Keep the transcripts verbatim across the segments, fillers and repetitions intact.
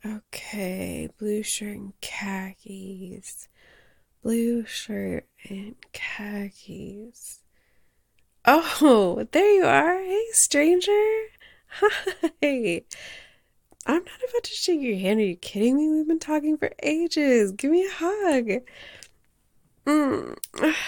Okay, blue shirt and khakis. Blue shirt and khakis. Oh, there you are. Hey, stranger. Hi. I'm not about to shake your hand. Are you kidding me? We've been talking for ages. Give me a hug. Mm.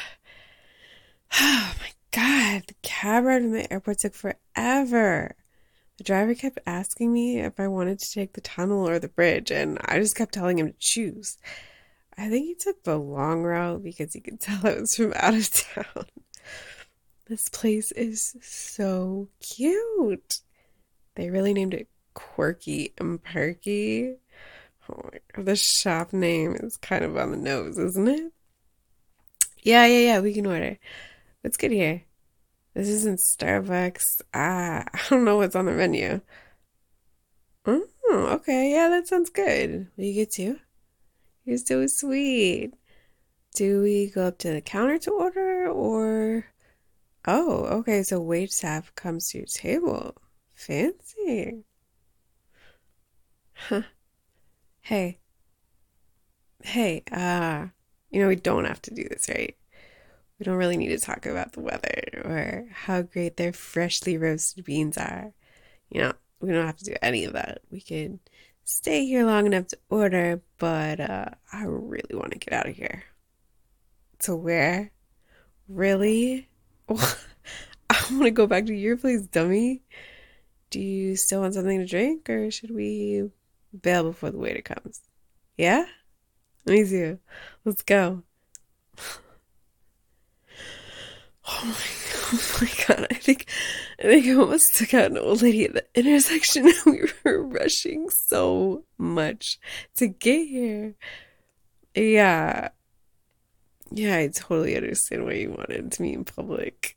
Oh my God. The cab ride from the airport took forever. The driver kept asking me if I wanted to take the tunnel or the bridge, and I just kept telling him to choose. I think he took the long route because he could tell I was from out of town. This place is so cute. They really named it Quirky and Perky. Oh my God, the shop name is kind of on the nose, isn't it? Yeah, yeah, yeah, we can order. Let's get here. This isn't Starbucks. Ah, I don't know what's on the menu. Oh, okay, yeah, that sounds good. Will you get two? You're so sweet. Do we go up to the counter to order or... Oh, okay, so wait staff comes to your table. Fancy. Huh. Hey, hey, uh, you know, we don't have to do this, right? We don't really need to talk about the weather or how great their freshly roasted beans are. You know, we don't have to do any of that. We could stay here long enough to order, but uh, I really want to get out of here. To where? Really? I want to go back to your place, dummy. Do you still want something to drink, or should we bail before the waiter comes? Yeah? Me too. Let's go. Oh my, oh my God. I think I think I almost took out an old lady at the intersection. We were rushing so much to get here. Yeah. Yeah, I totally understand why you wanted to meet in public.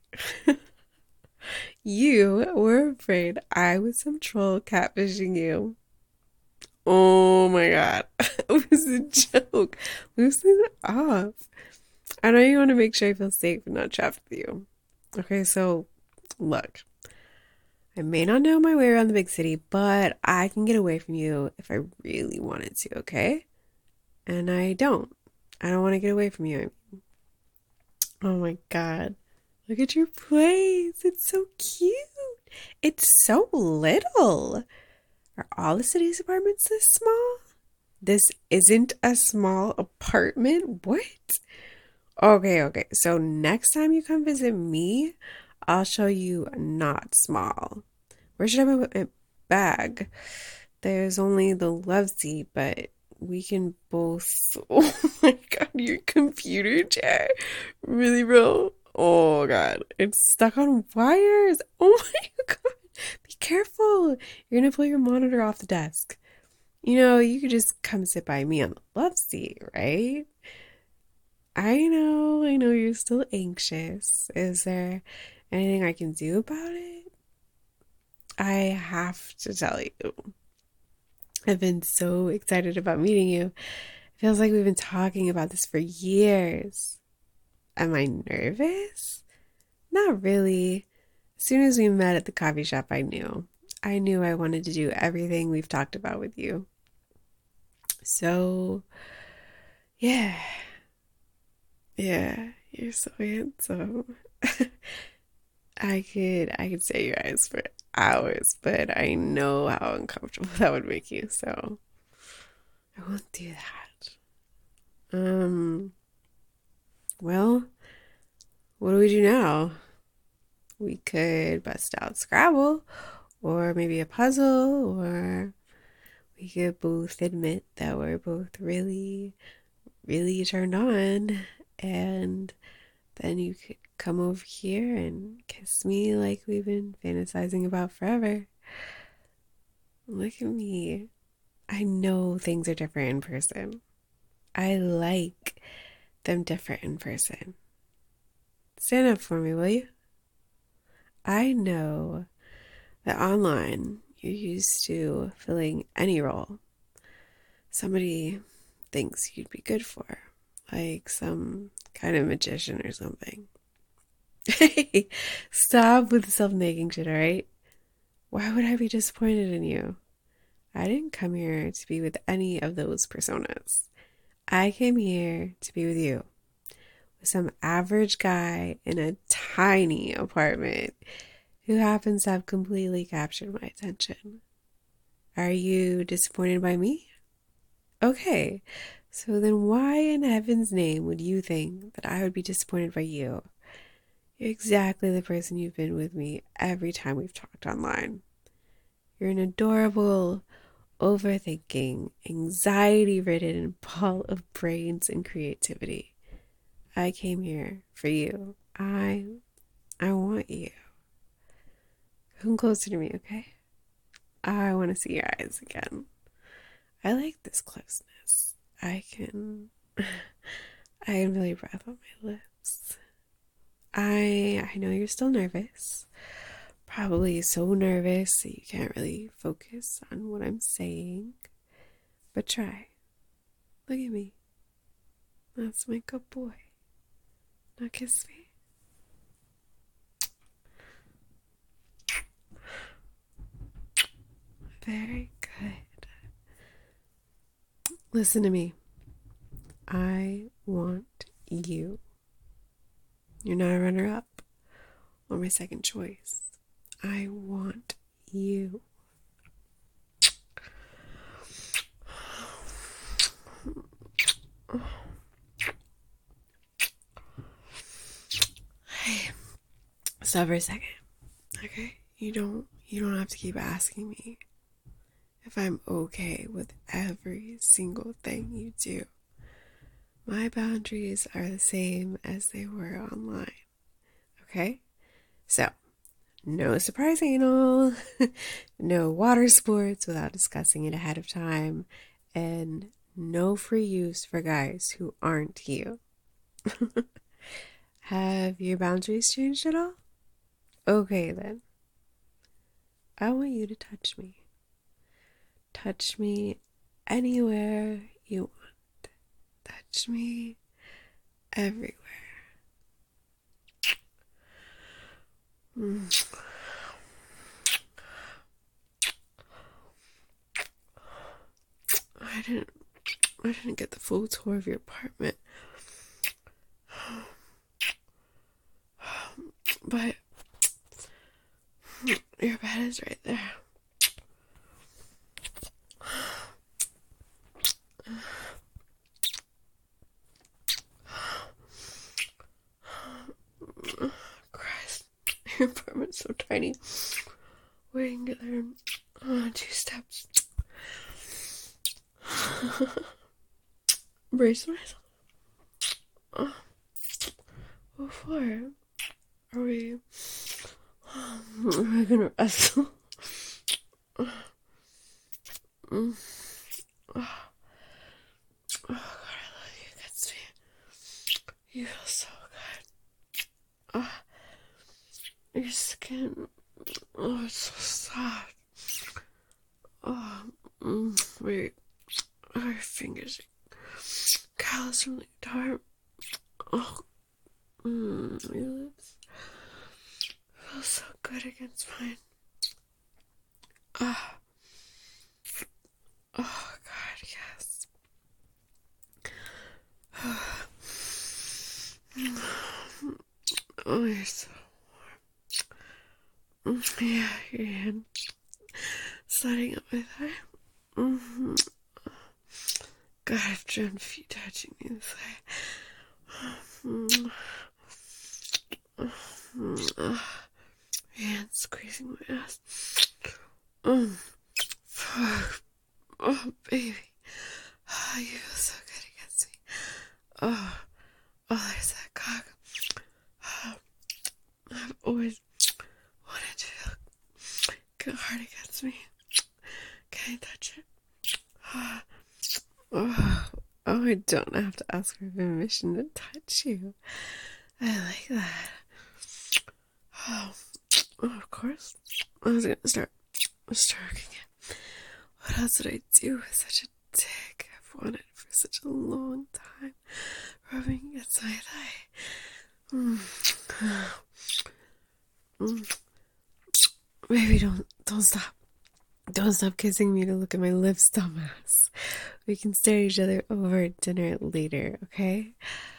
You were afraid I was some troll catfishing you. Oh my God. It was a joke. Loosen it off. I know you want to make sure I feel safe and not trapped with you. Okay, so look, I may not know my way around the big city, but I can get away from you if I really wanted to, okay? And I don't. I don't want to get away from you. Oh my God. Look at your place. It's so cute. It's so little. Are all the city's apartments this small? This isn't a small apartment? What? Okay, okay. So next time you come visit me, I'll show you not small. Where should I put my bag? There's only the love seat, but we can both. Oh my God, your computer chair? Really, bro? Oh God, it's stuck on wires. Oh my God, be careful. You're gonna pull your monitor off the desk. You know, you could just come sit by me on the love seat, right? I know, I know you're still anxious. Is there anything I can do about it? I have to tell you, I've been so excited about meeting you. It feels like we've been talking about this for years. Am I nervous? Not really. As soon as we met at the coffee shop, I knew. I knew I wanted to do everything we've talked about with you. So, yeah, yeah, you're so handsome. I could I could stay your eyes for hours, but I know how uncomfortable that would make you, so I won't do that. Um, well, what do we do now? We could bust out Scrabble, or maybe a puzzle, or we could both admit that we're both really, really turned on, and then you could come over here and kiss me like we've been fantasizing about forever. Look at me. I know things are different in person. I like them different in person. Stand up for me, will you? I know that online you're used to filling any role somebody thinks you'd be good for, like some kind of magician or something. Hey, stop with the self-making shit, alright? Why would I be disappointed in you? I didn't come here to be with any of those personas. I came here to be with you, with some average guy in a tiny apartment who happens to have completely captured my attention. Are you disappointed by me? Okay, so then why in heaven's name would you think that I would be disappointed by you? You're exactly the person you've been with me every time we've talked online. You're an adorable, overthinking, anxiety-ridden ball of brains and creativity. I came here for you. I I want you. Come closer to me, okay? I want to see your eyes again. I like this closeness. I can I can feel your breath on my lips. I I know you're still nervous. Probably so nervous that you can't really focus on what I'm saying. But try. Look at me. That's my good boy. Now kiss me. Very good. Listen to me. I want you. You're not a runner up or my second choice. I want you. Hey, stop for a second. Okay? You don't you don't have to keep asking me if I'm okay with every single thing you do. My boundaries are the same as they were online. Okay? So, no surprise anal, no water sports without discussing it ahead of time, and no free use for guys who aren't you. Have your boundaries changed at all? Okay then. I want you to touch me. Touch me anywhere you want. Touch me everywhere. Mm. I didn't I didn't get the full tour of your apartment. But your bed is right there. Christ, your apartment's so tiny. We can get there in uh, two steps. Brace myself. Uh, what for? Are we... Are we gonna wrestle? Mm. Oh. Oh God, I love you. That's me. You feel so good. Oh, your skin. Oh, it's so soft. Oh, mm, wait. Oh, your fingers are callous from the guitar. Oh, mm, your lips feel so good against mine. Ah. Oh. Oh, God, yes. Oh, you're so warm. Yeah, your hand sliding up my thigh. Mm-hmm. God, I've dreamt of you touching me this way. Mm-hmm. Your hand squeezing my ass. Mm. Oh, baby. Oh, you feel so good against me. Oh, oh, there's that cock. Oh, I've always wanted to feel good hard against me. Can I touch it? Oh, oh, oh, I don't have to ask for permission to touch you. I like that. Oh, oh of course. I was gonna start stroking it. What else did I do with such a dick? I've wanted for such a long time. Rubbing against my thigh. Mm. Mm. Baby, don't don't stop. Don't stop kissing me to look at my lips, dumbass. We can stare at each other over at dinner later, okay?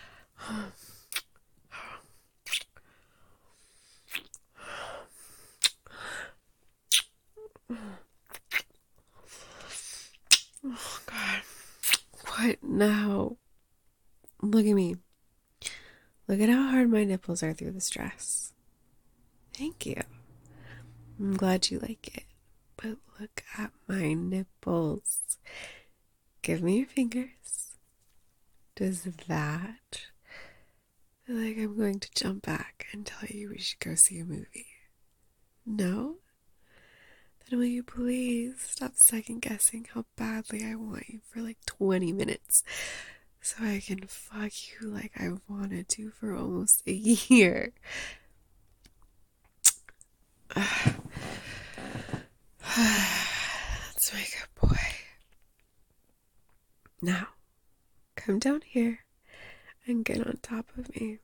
Oh, God. What now? Look at me. Look at how hard my nipples are through this dress. Thank you. I'm glad you like it. But look at my nipples. Give me your fingers. Does that feel like I'm going to jump back and tell you we should go see a movie? No? Then will you please stop second guessing how badly I want you for like twenty minutes so I can fuck you like I wanted to for almost a year? That's my good boy. Now, come down here and get on top of me.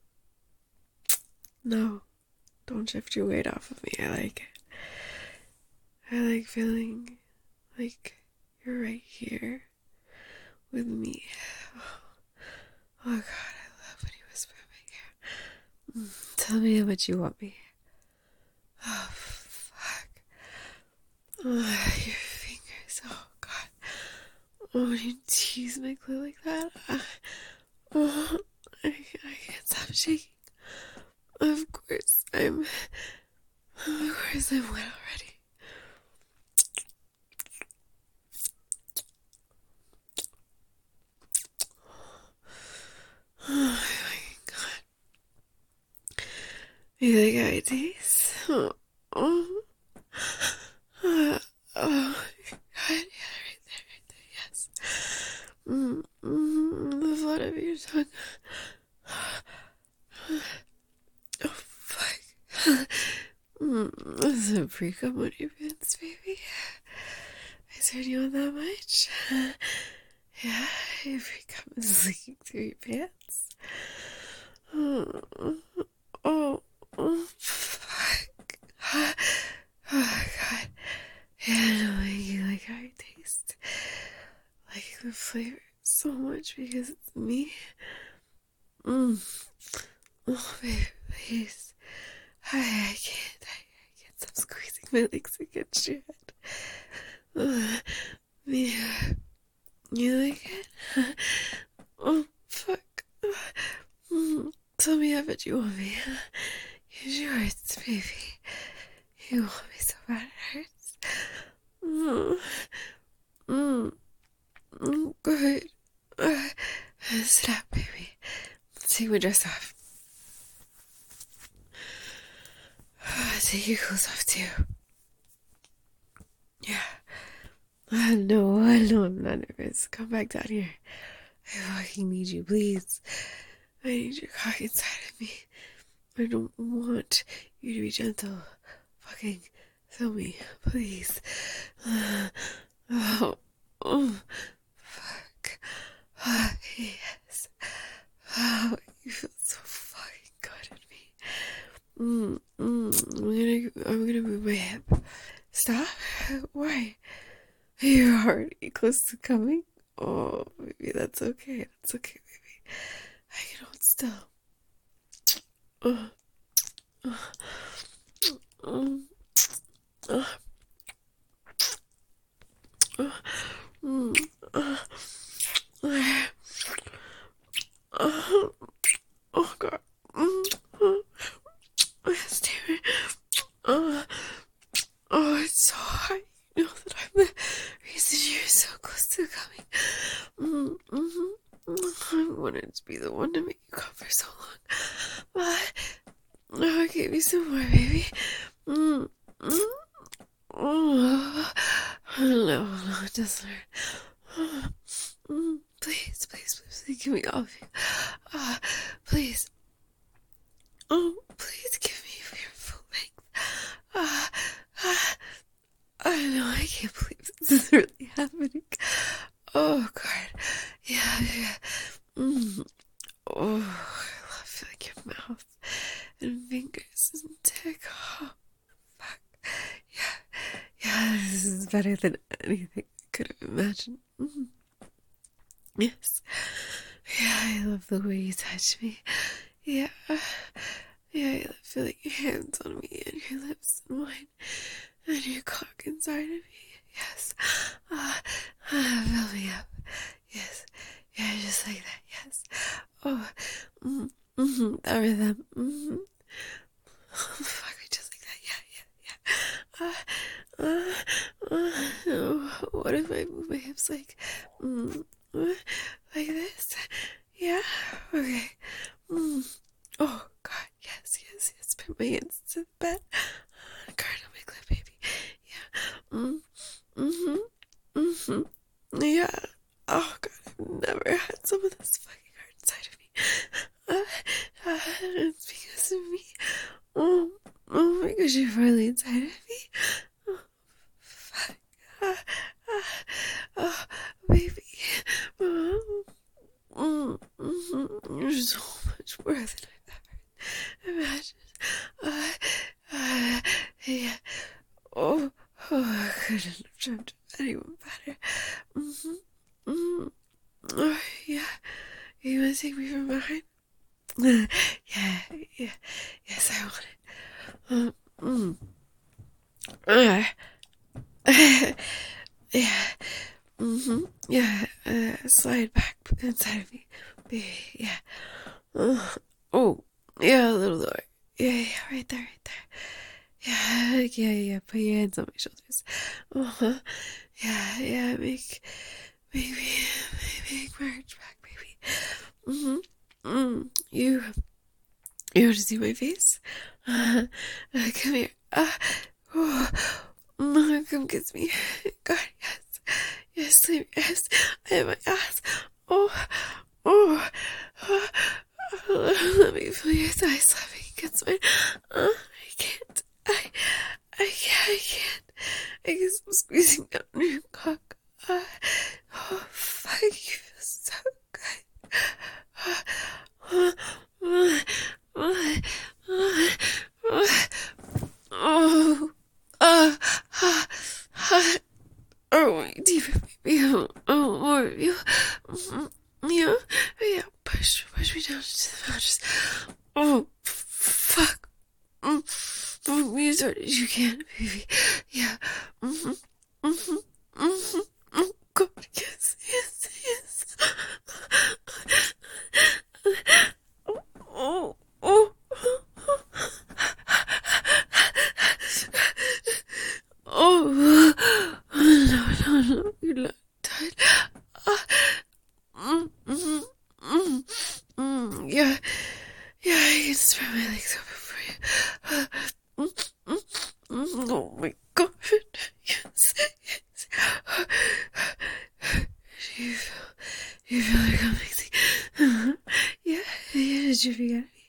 No, don't shift your weight off of me. I like it. I like feeling like you're right here with me. Oh, God, I love when you whisper in my ear. Mm, tell me how much you want me. Oh, fuck. Oh, your fingers. Oh, God. Oh, when you tease my clit like that, uh, oh, I, I can't stop shaking. Of course, I'm. Of course, I'm wet already. Oh my God. You think I taste? Oh, oh. Uh, oh, God, yeah, right there, right there, yes. Mm, mm, the flat of your tongue. Oh, fuck. Mm, this is a pre-cum on your pants, baby. I turned you on that much? Yeah, your pre-cum is leaking through your pants. Oh, oh, oh, fuck. Oh, God. Yeah, knowing you like how I taste. Like the flavor so much because it's me. Mm. Oh, baby, please. I, I can't. I, I can't stop squeezing my legs against your head. Uh, yeah. You like it? Oh, fuck. Mm. Tell me how much you want me. Use your words, baby. You want me so bad it hurts. Mm. Mm. Mm. Good. Uh, sit up, baby. Take my dress off. Take your clothes off too. Yeah. I know, I know I'm not nervous. Come back down here. I fucking need you, please. I need your cock inside of me. I don't want you to be gentle. Fucking tell me, please. Uh, oh, oh, fuck. Oh, yes. Oh, you feel so fucking good at me. Mm, mm, I'm gonna, I'm gonna move my hip. Stop? Why? You're already close to coming? Oh, baby, that's okay. That's okay, baby. I can hold still. Uh, uh, um, uh, uh, mm, uh, uh, uh, oh, God. Mm, uh, yes, David. Uh, oh, it's so hot. You know that I'm the reason you're so close to coming. Mm, mm-hmm. I wanted to be the one to make you come for so long. But oh, give me some more, baby. Mm, mm, oh, no, no, it doesn't hurt. Mm, please, please, please, please, give me all of you. Uh, please. Oh, please give me your full length. Uh, uh, I know, I can't believe this is really happening. Oh, God. Yeah, yeah. Mm. Oh, I love like your mouth and fingers and dick. Oh, fuck. Yeah, yeah, this is better than position. Mm-hmm. Yes. Yeah, I love the way you touch me. Yeah. Yeah, I love feeling your hands on me and your lips and mine and your cock inside of me. Yes. Ah, ah, fill me up. Yes. Yeah, just like that. Yes. Oh. Mm-hmm. Mm-hmm. That rhythm. Mm-hmm. Oh, fuck me just like that. Yeah, yeah, yeah. Uh, uh, uh, oh, what if I move my hips like, mm, uh, like this? Yeah. Okay. Mm. Oh God. Yes, yes, yes. Put my hands to the bed. Guard on my clit, baby. Yeah. Mm. Mm-hmm. Mm-hmm. Yeah. Oh God, I've never had some of this fucking hard inside of me. Uh, uh, it's because of me. Oh, oh my gosh, you're finally inside of me. Oh, fuck. Uh, uh, oh, baby. Oh, mm, mm, you're so much more than I've ever imagined. Uh, uh, yeah. Oh, oh, I couldn't have dreamt of anyone better. Mm-hmm. Mm-hmm. Oh, yeah. You want to take me from behind? yeah, yeah. Yes, I want it. Um, mm. Uh, yeah. Mm-hmm. Yeah. Uh, slide back inside of me. Baby, yeah. Uh, oh, yeah, a little lower. Yeah, yeah, right there, right there. Yeah, yeah, yeah. Put your hands on my shoulders. Uh-huh. Yeah, yeah. Make, make me, make my arch back, baby. Mm-hmm. Mm. You, you want to see my face? Uh, uh, come here. Uh, oh, mm, come kiss me. God, yes. Yes, sleep, yes. I have my ass. Oh, oh, oh, oh. Let me feel your thighs slapping against mine. Uh, I can't. I, I can't. I can't. I guess I'm squeezing down your cock. Uh, oh, fuck. You feel so good. Uh, uh, uh, uh, uh, oh, uh, uh, uh, oh, deeper, baby. Oh, oh, more of you. Mm, yeah, yeah. Push, push me down into the mattress. Oh, fuck. Mm, move me as hard as you can, baby. Yeah. Mm-hmm. Mm-hmm. Mm-hmm. Oh, God, yes, yes, yes. Oh, oh. Oh, no, no, no, you're not tired. Uh, mm, mm, mm, mm, yeah, yeah, I can spread my legs open for you. Uh, mm, mm, mm, oh my God, yes, yes. Uh, you feel, you feel like I'm mixing. Uh, yeah, yeah, did you forget me?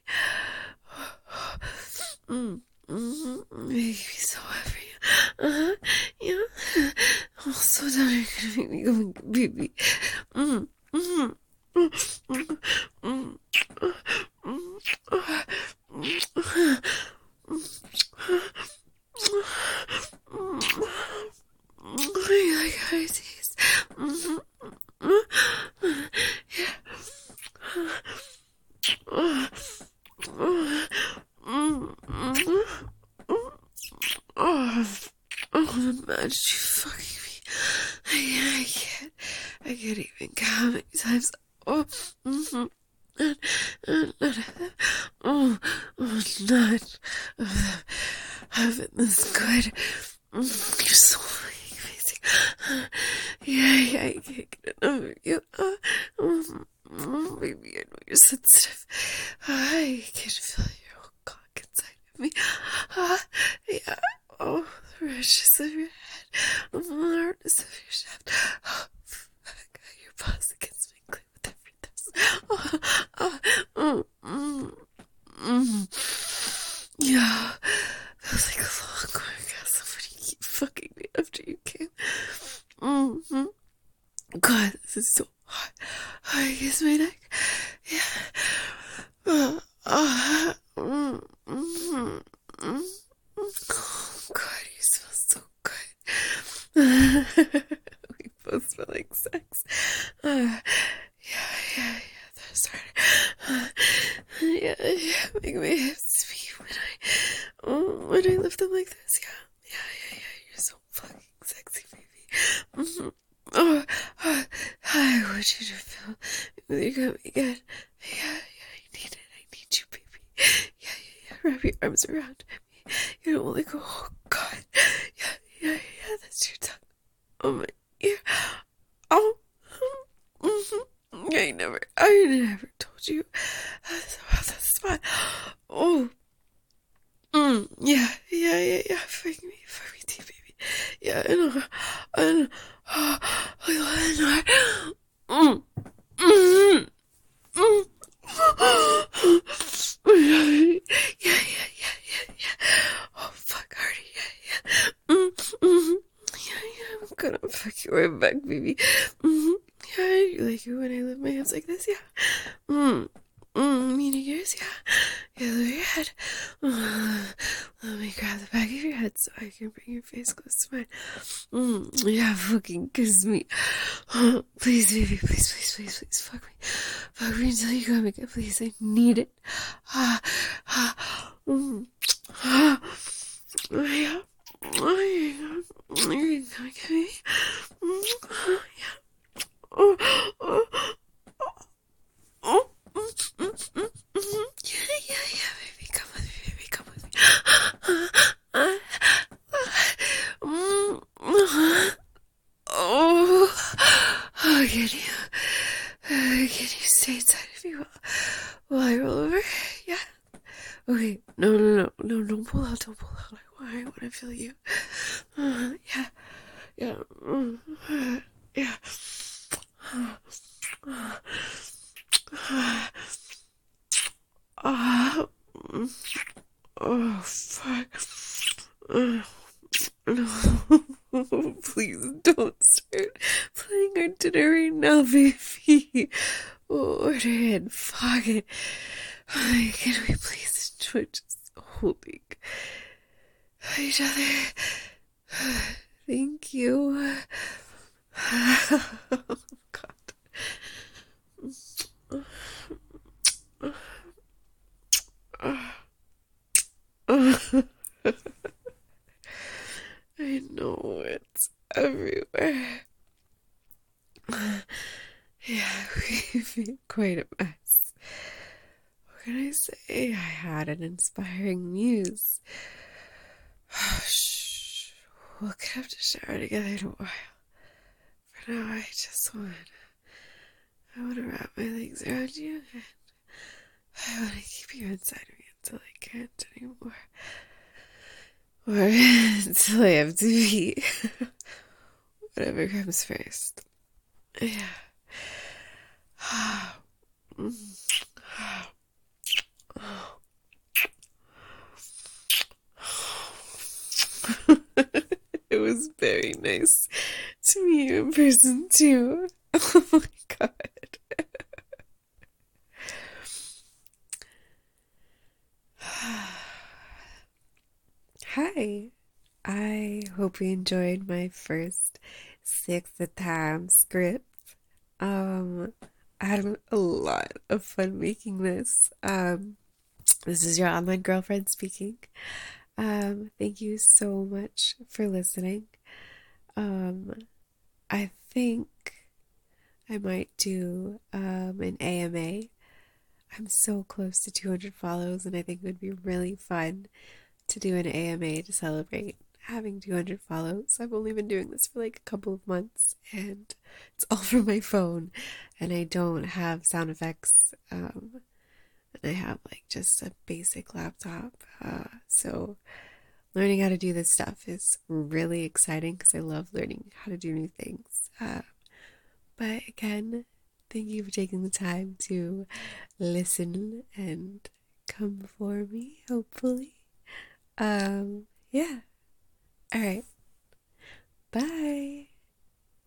Mm, mm, make me so happy. Uh-huh, yeah. I'm so done. You're gonna make me go baby. Mm, mm, mm, mm, mm, mm, I like how it tastes. Yeah. Oh, oh, imagine you fucking me. I, I can't, I can't even count how many times. Oh, mm-hmm. And, and none of them, oh, oh, none of them have been this good. Mm, you're so fucking amazing. Yeah, yeah, I can't get enough of you. Uh, mm, mm, baby, I know you're sensitive. I can feel your whole cock inside of me. Uh, yeah. Oh, the richness of your head. Oh, the hardness of your shaft. Oh, fuck, your pulse against my clit with every thrust. Oh, oh, mm, mm, mm. Yeah, that was like a long orgasm when you keep fucking me after you came. Mm-hmm. God, this is so hot. Oh, I kiss my neck. Yeah. Oh, oh, mm, mm-hmm. Mm. Oh, God, you smell so good. We both smell like sex. Uh, yeah, yeah, yeah. That's right. Uh, yeah, yeah. Make my hips beat when I, oh, when I lift them like this. Yeah, yeah, yeah, yeah. You're so fucking sexy, baby. Mm-hmm. Oh, oh, I want you to feel you got me again. Yeah, yeah. I need it. I need you, baby. Yeah, yeah, yeah. Wrap your arms around me. You don't want to go. Oh God. Yeah, yeah, yeah. That's your tongue. Oh my ear. Oh. Mm-hmm. I never, I never told you about that spot. Oh. Mm, yeah, yeah, yeah, yeah. Fuck me, fuck me too, baby. Yeah, I know. I know. Oh, I know. Mm, mm, mm. Yeah, yeah, yeah, yeah, yeah. Oh, fuck, Hardy. Yeah, yeah. Mm, mm, yeah, yeah. I'm gonna fuck you right back, baby. Mm, yeah, you like it when I lift my hands like this? Yeah. Mm, mm, me to yours? Yeah. Yeah, lower your head. Uh, let me grab the back of your head so I can bring your face close to mine. Mm, yeah, fucking kiss me. Oh, please, baby, please, please, please, please, fuck me. Fuck me until you come again, please. I need it. Ah, ah, mm, ah, yeah. Oh, yeah. You're gonna get me. Mm, oh, yeah. Oh, oh, oh, mm, mm, mm, mm. Yeah, yeah, yeah, baby, come with me, baby, come with me. Mm, mm. Oh, oh, can you, uh, can you stay inside of me while, while I roll over? Yeah. Okay. No, no, no, no, don't pull out, don't pull out. I want to feel you. Uh, yeah, yeah, mm, uh, yeah. Uh, oh, fuck. Uh, no, please don't start playing our dinner right now, baby. Order it. Fuck it. Can we please enjoy just holding each other? Thank you. Oh, God. I know it's everywhere. Yeah, we've been quite a mess. What can I say? I had an inspiring muse. Shh. We'll get up to shower together in a while. For now, I just want I want to wrap my legs around you, and I want to keep you inside of me until I can't anymore. Or until I have to pee. Whatever comes first. Yeah. It was very nice to meet you in person too. Oh my God. Hi. I hope you enjoyed my first sixth time script. Um, I had a lot of fun making this. Um, this is your online girlfriend speaking. Um, thank you so much for listening. Um, I think I might do um an A M A. I'm so close to two hundred follows, and I think it would be really fun to do an A M A to celebrate having two hundred follows. I've only been doing this for like a couple of months, and it's all from my phone, and I don't have sound effects, um, and I have like just a basic laptop. Uh, so learning how to do this stuff is really exciting because I love learning how to do new things. Uh, but again, thank you for taking the time to listen and come for me, hopefully. Um, yeah. All right. Bye.